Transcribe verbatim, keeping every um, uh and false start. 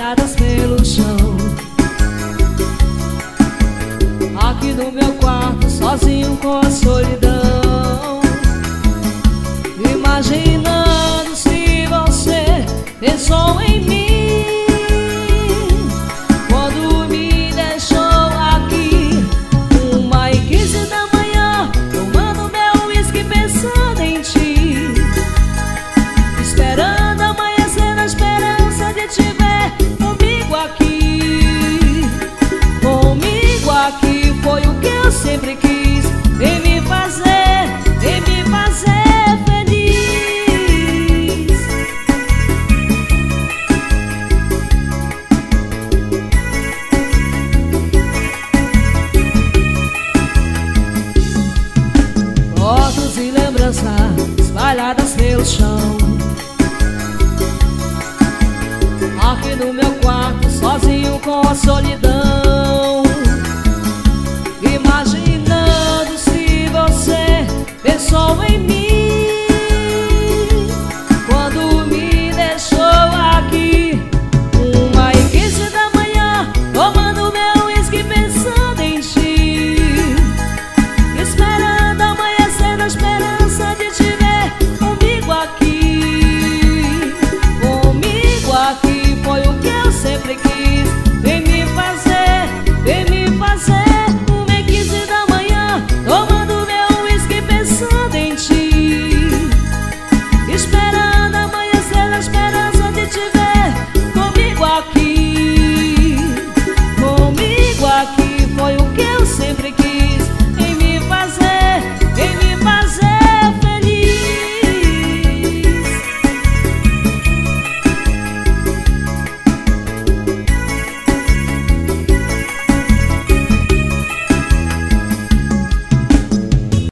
espalhadas pelo chão. Aqui no meu quarto, sozinho com a solidão, imaginando se você pensou em mim quando me deixou aqui, uma e quinze da manhã, tomando meu uísque, pensando em ti, esperando amanhecer na esperança de te ver comigo aqui. Comigo aqui foi o que eu sempre quis, em me fazer, em me fazer feliz. Fotos e lembranças espalhadas pelo chão. Aqui no meu quarto, sozinho com a solidão,